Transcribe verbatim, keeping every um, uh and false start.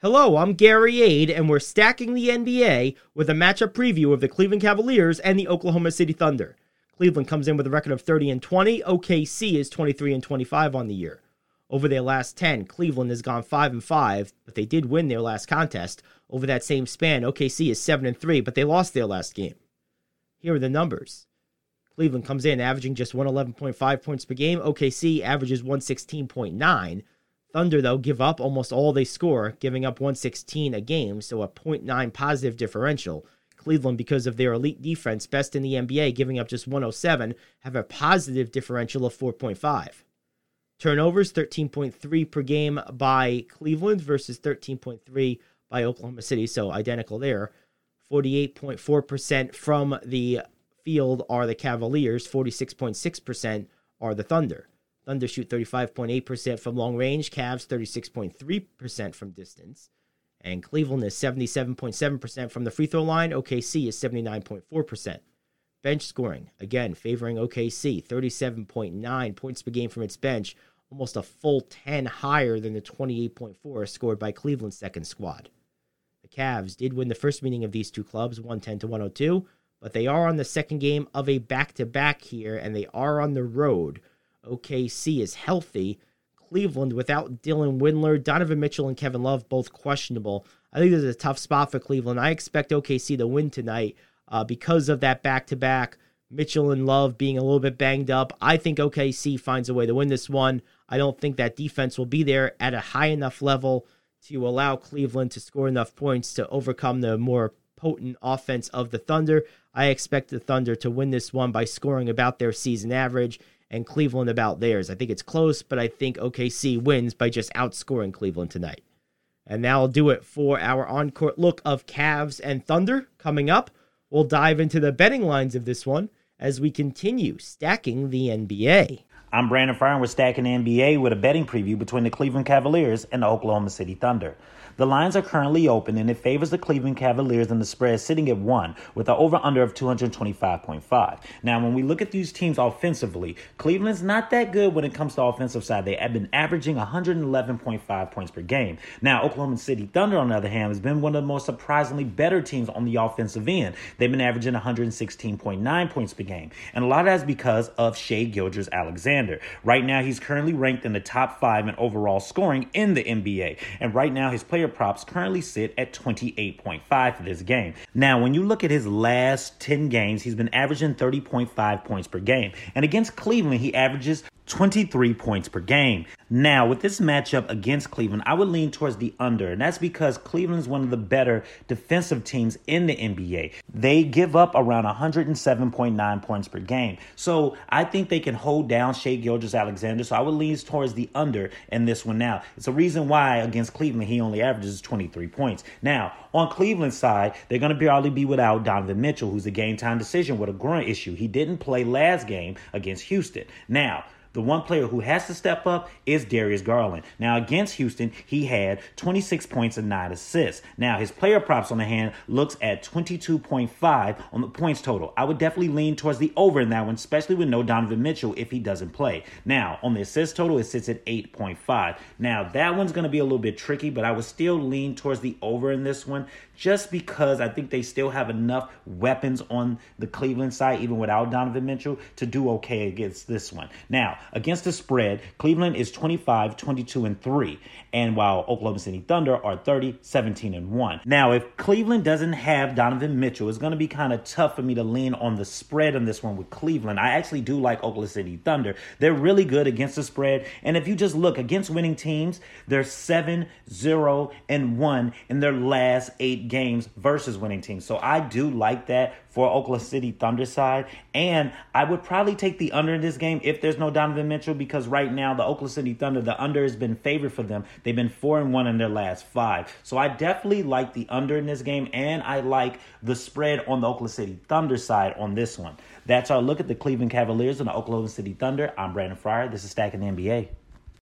Hello, I'm Gary Ade, and we're stacking the N B A with a matchup preview of the Cleveland Cavaliers and the Oklahoma City Thunder. Cleveland comes in with a record of thirty and twenty. O K C is twenty-three and twenty-five on the year. Over their last ten, Cleveland has gone five and five, but they did win their last contest. Over that same span, O K C is seven and three, but they lost their last game. Here are the numbers. Cleveland comes in averaging just one eleven point five points per game. O K C averages one sixteen point nine. Thunder, though, give up almost all they score, giving up one sixteen a game, so a point nine positive differential. Cleveland, because of their elite defense, best in the N B A, giving up just one oh seven, have a positive differential of four point five. Turnovers, thirteen point three per game by Cleveland versus thirteen point three by Oklahoma City, so identical there. forty-eight point four percent from the field are the Cavaliers, forty-six point six percent are the Thunder. Thunder shoot thirty-five point eight percent from long range, Cavs thirty-six point three percent from distance, and Cleveland is seventy-seven point seven percent from the free throw line. O K C is seventy-nine point four percent. Bench scoring, again, favoring O K C, thirty-seven point nine points per game from its bench, almost a full ten higher than the twenty-eight point four scored by Cleveland's second squad. The Cavs did win the first meeting of these two clubs, one ten to one oh two, but they are on the second game of a back-to-back here, and they are on the road. O K C is healthy. Cleveland without Dylan Windler, Donovan Mitchell, and Kevin Love both questionable. I think this is a tough spot for Cleveland. I expect O K C to win tonight uh, because of that back-to-back. Mitchell and Love being a little bit banged up. I think O K C finds a way to win this one. I don't think that defense will be there at a high enough level to allow Cleveland to score enough points to overcome the more potent offense of the Thunder. I expect the Thunder to win this one by scoring about their season average, and Cleveland about theirs. I think it's close, but I think O K C wins by just outscoring Cleveland tonight. And that'll do it for our on-court look of Cavs and Thunder. Coming up, we'll dive into the betting lines of this one as we continue stacking the N B A. I'm Brandon Fryer, and we're stacking the N B A with a betting preview between the Cleveland Cavaliers and the Oklahoma City Thunder. The lines are currently open, and it favors the Cleveland Cavaliers, and the spread is sitting at one with an over-under of two twenty-five point five. Now, when we look at these teams offensively, Cleveland's not that good when it comes to offensive side. They have been averaging one eleven point five points per game. Now, Oklahoma City Thunder, on the other hand, has been one of the most surprisingly better teams on the offensive end. They've been averaging one sixteen point nine points per game, and a lot of that's because of Shai Gilgeous-Alexander. Right now, he's currently ranked in the top five in overall scoring in the N B A, and right now his player props currently sit at twenty-eight point five for this game. Now, when you look at his last ten games, he's been averaging thirty point five points per game. And against Cleveland, he averages twenty-three points per game. Now, with this matchup against Cleveland, I would lean towards the under, and that's because Cleveland is one of the better defensive teams in the N B A. They give up around one hundred seven point nine points per game. So I think they can hold down Shai Gilgeous-Alexander, so I would lean towards the under in this one now. It's a reason why against Cleveland, he only averages twenty-three points. Now, on Cleveland's side, they're going to probably be without Donovan Mitchell, who's a game-time decision with a groin issue. He didn't play last game against Houston. Now, the one player who has to step up is Darius Garland. Now, against Houston, he had twenty-six points and nine assists. Now, his player props on the hand looks at twenty-two point five on the points total. I would definitely lean towards the over in that one, especially with no Donovan Mitchell if he doesn't play. Now, on the assist total, it sits at eight point five. Now, that one's going to be a little bit tricky, but I would still lean towards the over in this one just because I think they still have enough weapons on the Cleveland side, even without Donovan Mitchell, to do okay against this one. Now, against the spread, Cleveland is twenty-five, twenty-two, and three. And while Oklahoma City Thunder are thirty, seventeen, and one. Now, if Cleveland doesn't have Donovan Mitchell, it's going to be kind of tough for me to lean on the spread on this one with Cleveland. I actually do like Oklahoma City Thunder. They're really good against the spread. And if you just look against winning teams, they're seven, zero, and one in their last eight games versus winning teams. So I do like that for Oklahoma City Thunder side. And I would probably take the under in this game if there's no Donovan Mitchell, because right now the Oklahoma City Thunder, the under has been favored for them. They've been four and one in their last five. So I definitely like the under in this game, and I like the spread on the Oklahoma City Thunder side on this one. That's our look at the Cleveland Cavaliers and the Oklahoma City Thunder. I'm Brandon Fryer. This is Stacking the N B A.